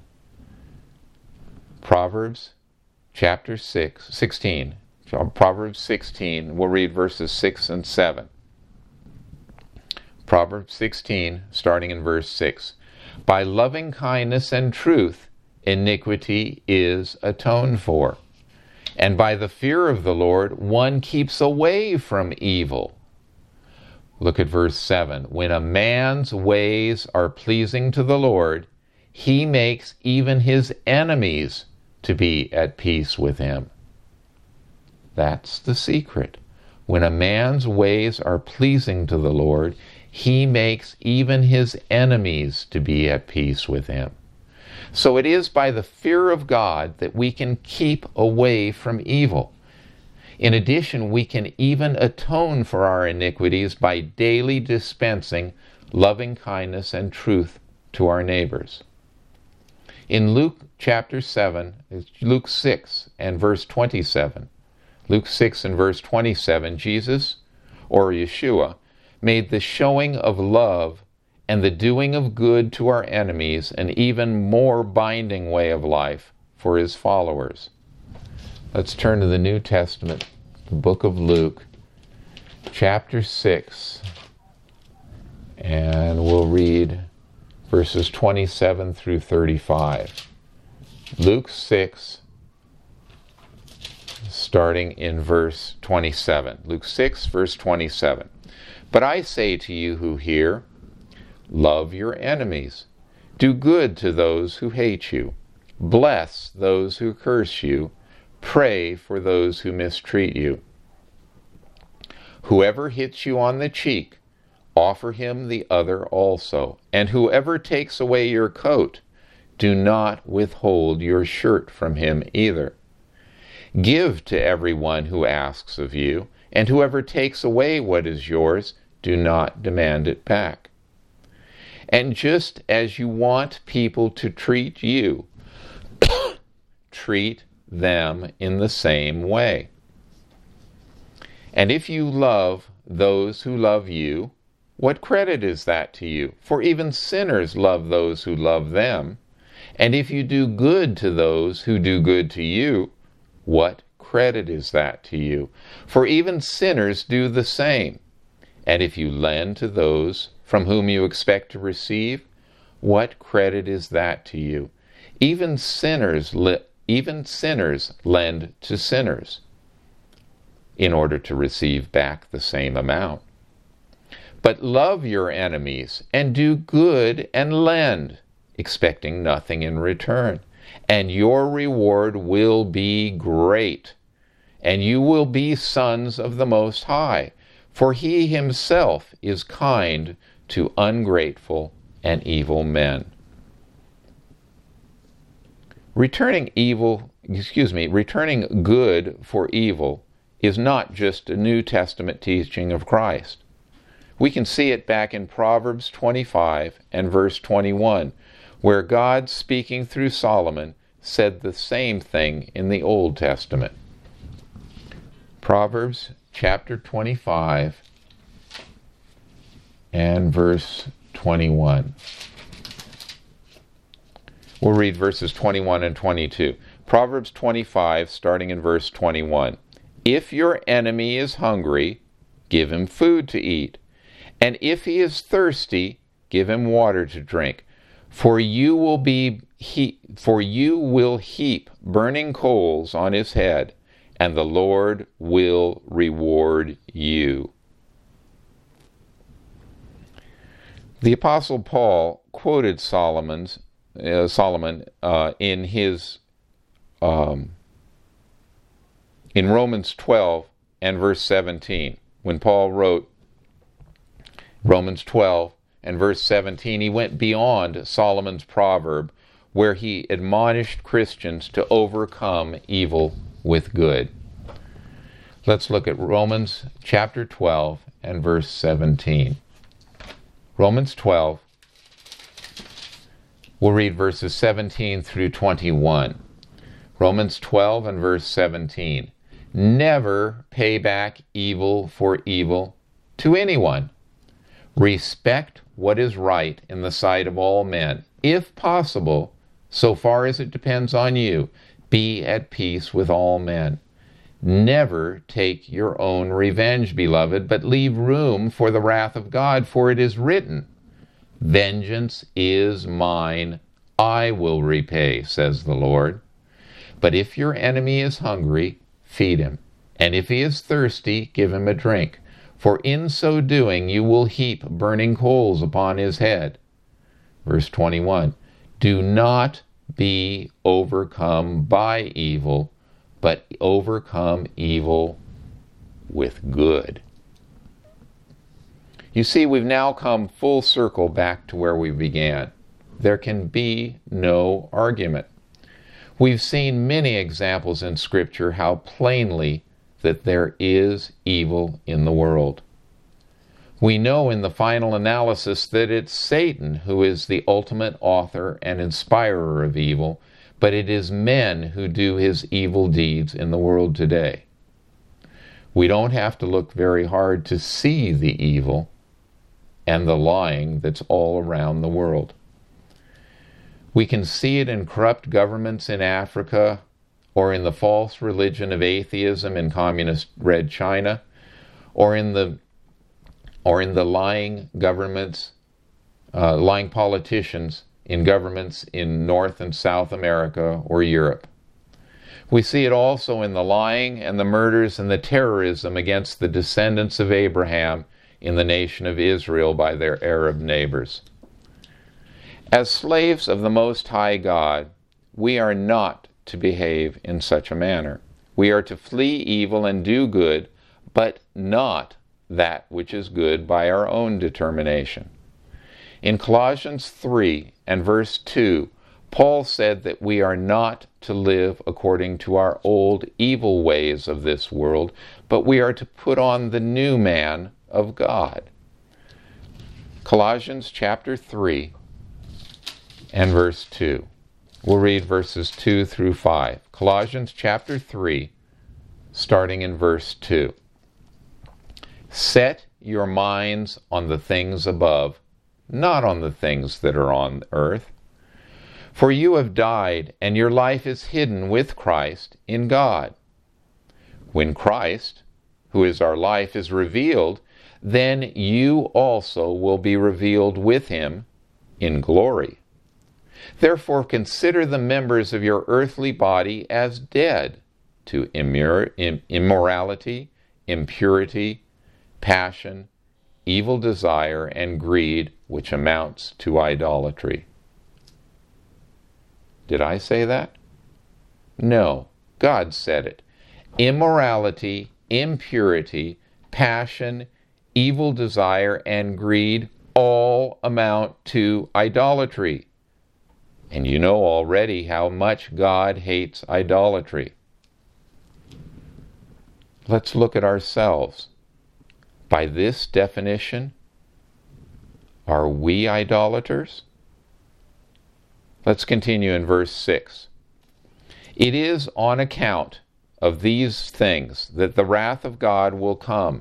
Proverbs chapter six, sixteen. Proverbs sixteen, we'll read verses six and seven. Proverbs sixteen, starting in verse six. By loving kindness and truth, iniquity is atoned for. And by the fear of the Lord, one keeps away from evil. Look at verse seven. When a man's ways are pleasing to the Lord, he makes even his enemies to be at peace with him. That's the secret. When a man's ways are pleasing to the Lord, he makes even his enemies to be at peace with him. So it is by the fear of God that we can keep away from evil. In addition, we can even atone for our iniquities by daily dispensing loving kindness and truth to our neighbors. In Luke chapter seven, Luke six and verse twenty-seven, Luke six and verse twenty-seven, Jesus, or Yeshua, made the showing of love and the doing of good to our enemies an even more binding way of life for his followers. Let's turn to the New Testament, the book of Luke, chapter six, and we'll read verses twenty-seven through thirty-five. Luke six, starting in verse twenty-seven. Luke six, verse twenty-seven. But I say to you who hear, love your enemies. Do good to those who hate you. Bless those who curse you. Pray for those who mistreat you. Whoever hits you on the cheek, offer him the other also. And whoever takes away your coat, do not withhold your shirt from him either. Give to everyone who asks of you, and whoever takes away what is yours, do not demand it back. And just as you want people to treat you, treat them in the same way. And if you love those who love you, what credit is that to you? For even sinners love those who love them. And if you do good to those who do good to you, what credit is that to you? For even sinners do the same. And if you lend to those from whom you expect to receive, what credit is that to you? Even sinners, li- even sinners lend to sinners in order to receive back the same amount. But love your enemies, and do good, and lend, expecting nothing in return. And your reward will be great, and you will be sons of the Most High, for he himself is kind to ungrateful and evil men. Returning evil, excuse me, returning good for evil is not just a New Testament teaching of Christ. We can see it back in Proverbs twenty-five and verse twenty-one, where God, speaking through Solomon, said the same thing in the Old Testament. Proverbs chapter twenty-five and verse twenty-one. We'll read verses twenty-one and twenty-two. Proverbs twenty-five, starting in verse twenty-one. If your enemy is hungry, give him food to eat, and if he is thirsty, give him water to drink. For you will be he, for you will heap burning coals on his head, and the Lord will reward you. The Apostle Paul quoted Solomon's uh, Solomon uh, in his um, in Romans twelve and verse seventeen. When Paul wrote Romans twelve and verse seventeen, he went beyond Solomon's proverb, where he admonished Christians to overcome evil with good. Let's look at Romans chapter twelve and verse seventeen. Romans twelve, we'll read verses seventeen through twenty-one. Romans twelve and verse seventeen. Never pay back evil for evil to anyone. Respect what is right in the sight of all men. If possible, so far as it depends on you, be at peace with all men. Never take your own revenge, beloved, but leave room for the wrath of God, for it is written, "Vengeance is mine, I will repay," says the Lord. But if your enemy is hungry, feed him, and if he is thirsty, give him a drink. For in so doing you will heap burning coals upon his head. Verse twenty-one, do not be overcome by evil, but overcome evil with good. You see, we've now come full circle back to where we began. There can be no argument. We've seen many examples in Scripture how plainly that there is evil in the world. We know in the final analysis that it's Satan who is the ultimate author and inspirer of evil, but it is men who do his evil deeds in the world today. We don't have to look very hard to see the evil and the lying that's all around the world. We can see it in corrupt governments in Africa, or in the false religion of atheism in communist Red China, or in the or in the lying governments, uh, lying politicians in governments in North and South America or Europe. We see it also in the lying and the murders and the terrorism against the descendants of Abraham in the nation of Israel by their Arab neighbors. As slaves of the Most High God, we are not to behave in such a manner. We are to flee evil and do good, but not that which is good by our own determination. In Colossians three and verse two, Paul said that we are not to live according to our old evil ways of this world, but we are to put on the new man of God. Colossians chapter three and verse two. We'll read verses two through five. Colossians chapter three, starting in verse two. Set your minds on the things above, not on the things that are on earth. For you have died, and your life is hidden with Christ in God. When Christ, who is our life, is revealed, then you also will be revealed with him in glory. Therefore consider the members of your earthly body as dead to immor- immorality, impurity, passion, evil desire, and greed, which amounts to idolatry. Did I say that? No, God said it. Immorality, impurity, passion, evil desire, and greed all amount to idolatry. And you know already how much God hates idolatry. Let's look at ourselves. By this definition, are we idolaters? Let's continue in verse six. It is on account of these things that the wrath of God will come,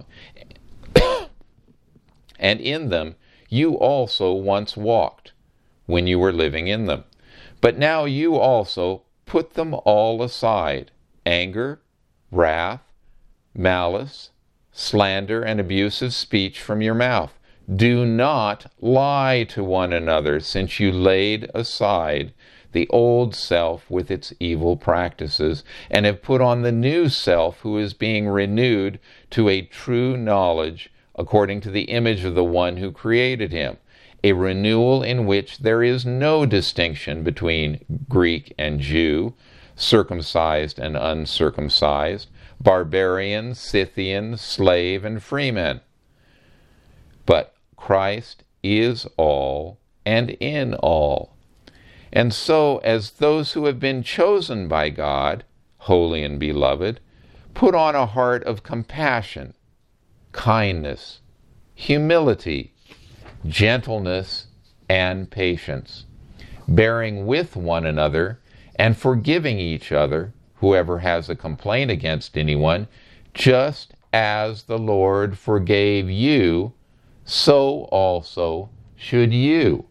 and in them you also once walked, when you were living in them. But now you also put them all aside: anger, wrath, malice, slander, and abusive speech from your mouth. Do not lie to one another, since you laid aside the old self with its evil practices, and have put on the new self, who is being renewed to a true knowledge according to the image of the one who created him, a renewal in which there is no distinction between Greek and Jew, circumcised and uncircumcised, barbarian, Scythian, slave, and freeman. But Christ is all and in all. And so, as those who have been chosen by God, holy and beloved, put on a heart of compassion, kindness, humility, gentleness, and patience, bearing with one another and forgiving each other, whoever has a complaint against anyone, just as the Lord forgave you, so also should you.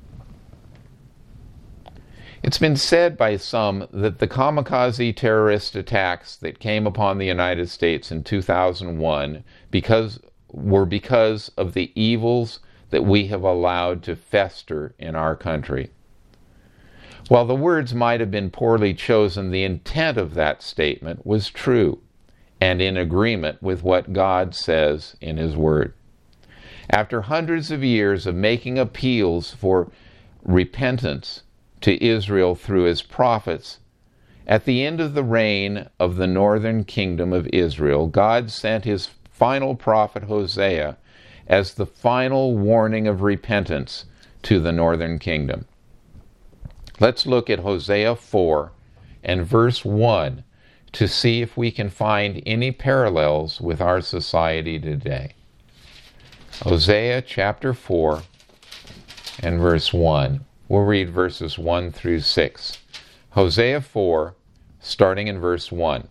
It's been said by some that the kamikaze terrorist attacks that came upon the United States in two thousand one because, were because of the evils that we have allowed to fester in our country. While the words might have been poorly chosen, the intent of that statement was true and in agreement with what God says in His Word. After hundreds of years of making appeals for repentance to Israel through His prophets, at the end of the reign of the northern kingdom of Israel, God sent His final prophet Hosea as the final warning of repentance to the northern kingdom. Let's look at Hosea four and verse one to see if we can find any parallels with our society today. Hosea chapter four and verse one. We'll read verses one through six. Hosea four, starting in verse one.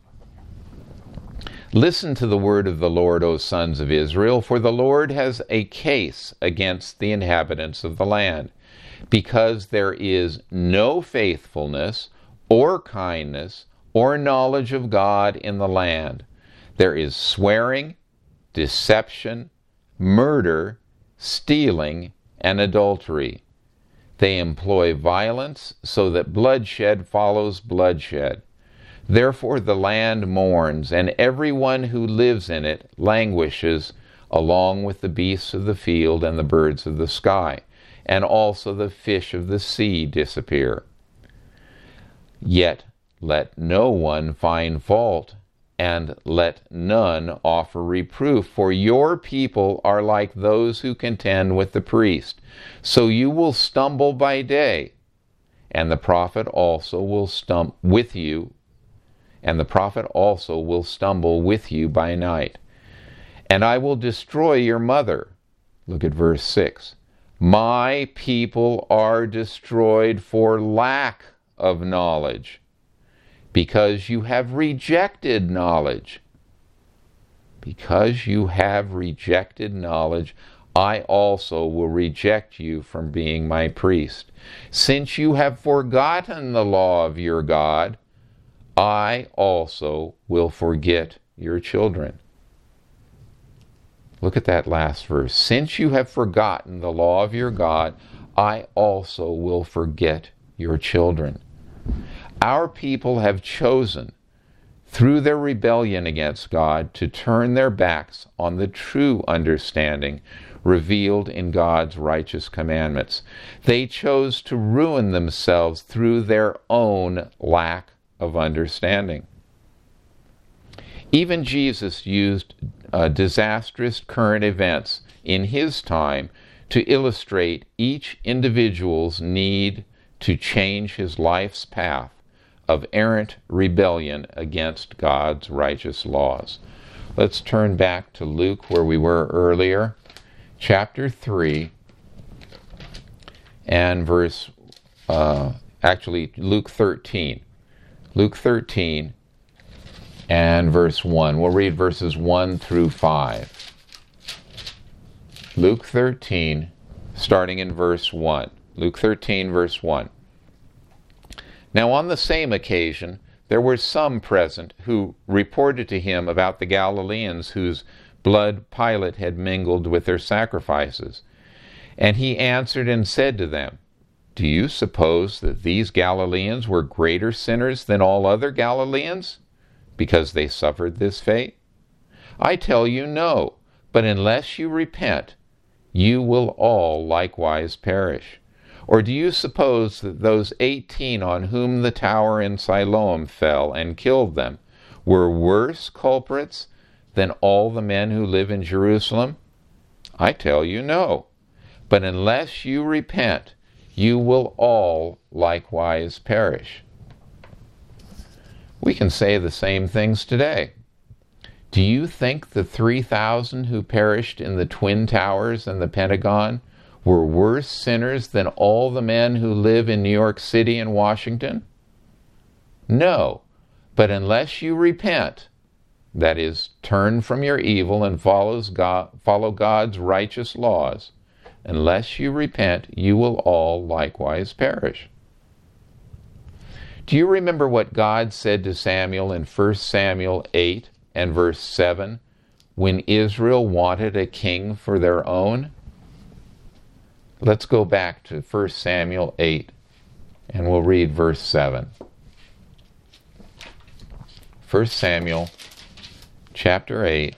Listen to the word of the Lord, O sons of Israel, for the Lord has a case against the inhabitants of the land, because there is no faithfulness or kindness or knowledge of God in the land. There is swearing, deception, murder, stealing, and adultery. They employ violence so that bloodshed follows bloodshed. Therefore the land mourns, and everyone who lives in it languishes, along with the beasts of the field and the birds of the sky, and also the fish of the sea disappear. Yet let no one find fault, and let none offer reproof, for your people are like those who contend with the priest. So you will stumble by day, and the prophet also will stumble with you, and the prophet also will stumble with you by night. And I will destroy your mother. Look at verse six. My people are destroyed for lack of knowledge, because you have rejected knowledge. Because you have rejected knowledge, I also will reject you from being my priest. Since you have forgotten the law of your God, I also will forget your children. Look at that last verse. Since you have forgotten the law of your God, I also will forget your children. Our people have chosen, through their rebellion against God, to turn their backs on the true understanding, revealed in God's righteous commandments. They chose to ruin themselves through their own lack of understanding. Even Jesus used uh, disastrous current events in his time to illustrate each individual's need to change his life's path of errant rebellion against God's righteous laws. Let's turn back to Luke where we were earlier, chapter three, and verse, uh, actually Luke thirteen. Luke thirteen and verse one. We'll read verses one through five. Luke thirteen, starting in verse one. Luke thirteen, verse one. Now on the same occasion, there were some present who reported to him about the Galileans whose blood Pilate had mingled with their sacrifices. And he answered and said to them, "Do you suppose that these Galileans were greater sinners than all other Galileans, because they suffered this fate? I tell you, no, but unless you repent, you will all likewise perish. Or do you suppose that those eighteen on whom the tower in Siloam fell and killed them were worse culprits than all the men who live in Jerusalem? I tell you, no. But unless you repent, you will all likewise perish." We can say the same things today. Do you think the three thousand who perished in the Twin Towers and the Pentagon were worse sinners than all the men who live in New York City and Washington? No, but unless you repent, that is, turn from your evil and follows God, follow God's righteous laws, unless you repent, you will all likewise perish. Do you remember what God said to Samuel in First Samuel eight and verse seven when Israel wanted a king for their own? Let's go back to First Samuel eight, and we'll read verse seven. First Samuel chapter eight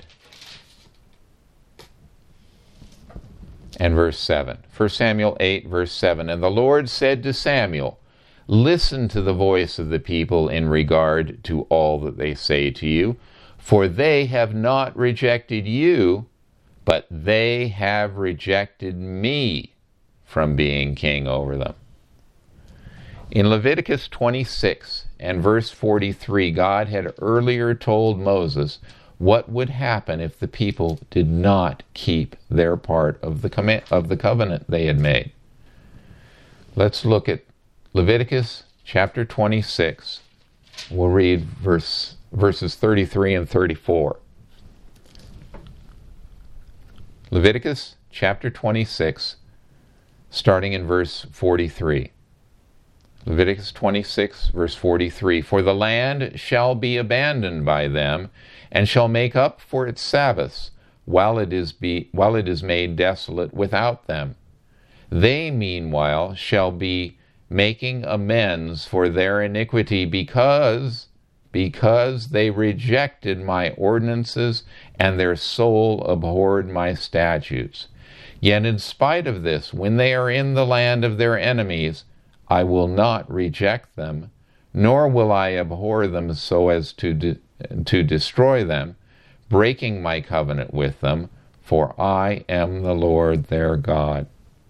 and verse seven. First Samuel eight, verse seven. And the Lord said to Samuel, "Listen to the voice of the people in regard to all that they say to you, for they have not rejected you, but they have rejected me from being king over them." In Leviticus twenty-six and verse forty-three, God had earlier told Moses what would happen if the people did not keep their part of the command, of the covenant they had made. Let's look at Leviticus chapter twenty-six. We'll read verse, verses thirty-three and thirty-four. Leviticus chapter twenty-six, starting in verse forty-three. Leviticus twenty-six, verse forty-three. "For the land shall be abandoned by them, and shall make up for its Sabbaths, while it is be while it is made desolate without them. They meanwhile shall be making amends for their iniquity, because because they rejected my ordinances, and their soul abhorred my statutes. Yet in spite of this, when they are in the land of their enemies, I will not reject them, nor will I abhor them so as to de- to destroy them, breaking my covenant with them, for I am the Lord their God."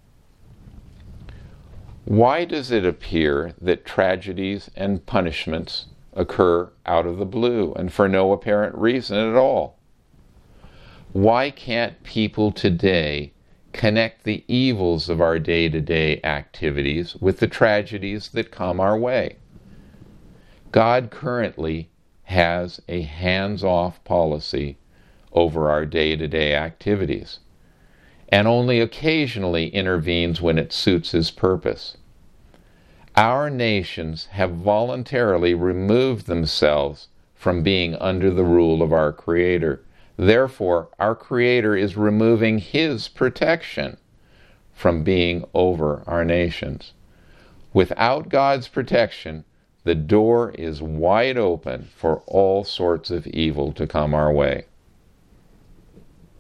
Why does it appear that tragedies and punishments occur out of the blue and for no apparent reason at all? Why can't people today connect the evils of our day-to-day activities with the tragedies that come our way? God currently has a hands-off policy over our day-to-day activities, and only occasionally intervenes when it suits his purpose. Our nations have voluntarily removed themselves from being under the rule of our Creator. Therefore, our Creator is removing His protection from being over our nations. Without God's protection, the door is wide open for all sorts of evil to come our way.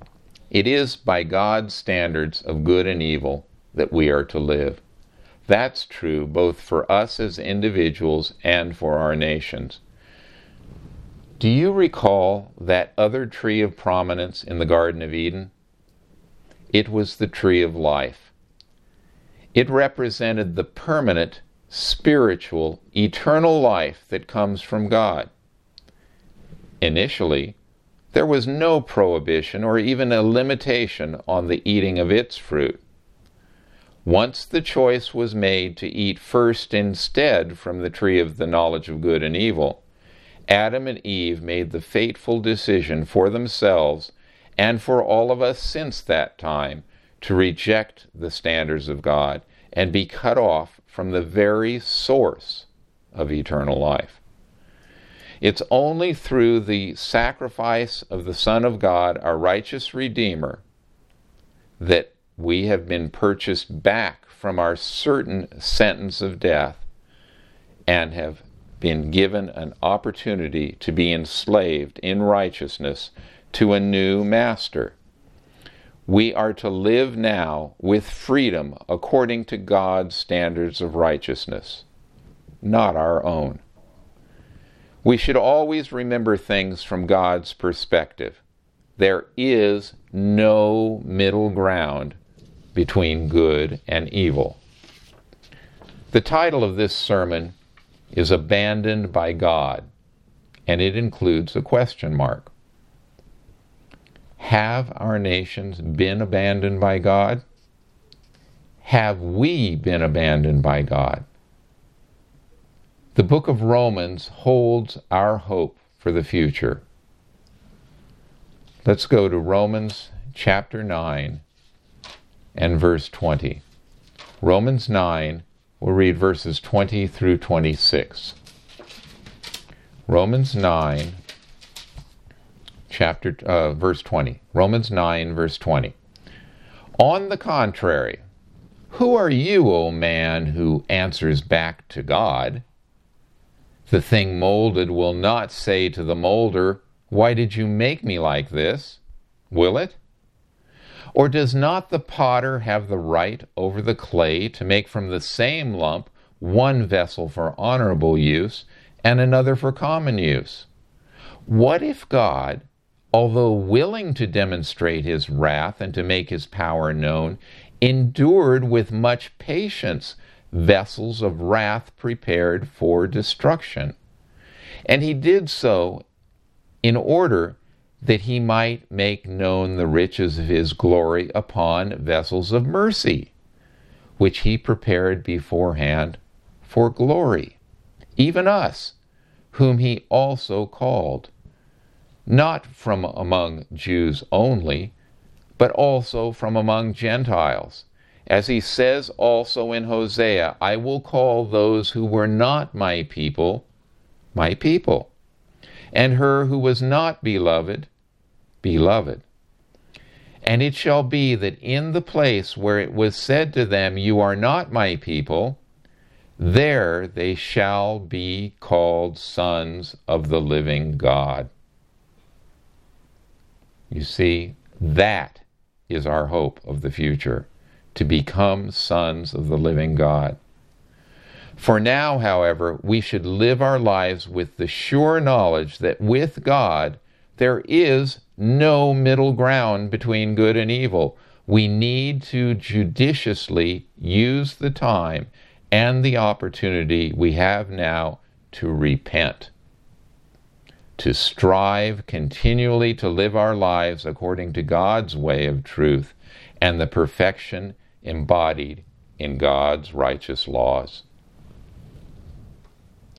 It is by God's standards of good and evil that we are to live. That's true both for us as individuals and for our nations. Do you recall that other tree of prominence in the Garden of Eden? It was the tree of life. It represented the permanent, spiritual, eternal life that comes from God. Initially, there was no prohibition or even a limitation on the eating of its fruit. Once the choice was made to eat first instead from the tree of the knowledge of good and evil, Adam and Eve made the fateful decision for themselves and for all of us since that time to reject the standards of God and be cut off from the very source of eternal life. It's only through the sacrifice of the Son of God, our righteous Redeemer, that we have been purchased back from our certain sentence of death and have been given an opportunity to be enslaved in righteousness to a new master. We are to live now with freedom according to God's standards of righteousness, not our own. We should always remember things from God's perspective. There is no middle ground between good and evil. The title of this sermon is Abandoned by God, and it includes a question mark. Have our nations been abandoned by God? Have we been abandoned by God? The book of Romans holds our hope for the future. Let's go to Romans chapter nine and verse twenty. Romans nine, we'll read verses twenty through twenty-six. Romans nine, chapter uh, verse twenty. Romans nine, verse twenty. On the contrary, who are you, O man, who answers back to God? The thing molded will not say to the molder, "Why did you make me like this?" Will it? Or does not the potter have the right over the clay to make from the same lump one vessel for honorable use and another for common use? What if God, although willing to demonstrate his wrath and to make his power known, endured with much patience vessels of wrath prepared for destruction? And he did so in order that he might make known the riches of his glory upon vessels of mercy, which he prepared beforehand for glory, even us, whom he also called, not from among Jews only, but also from among Gentiles. As he says also in Hosea, I will call those who were not my people, my people, and her who was not beloved, beloved. And it shall be that in the place where it was said to them, you are not my people, there they shall be called sons of the living God. You see, that is our hope of the future, to become sons of the living God. For now, however, we should live our lives with the sure knowledge that with God there is no middle ground between good and evil. We need to judiciously use the time and the opportunity we have now to repent, to strive continually to live our lives according to God's way of truth and the perfection embodied in God's righteous laws.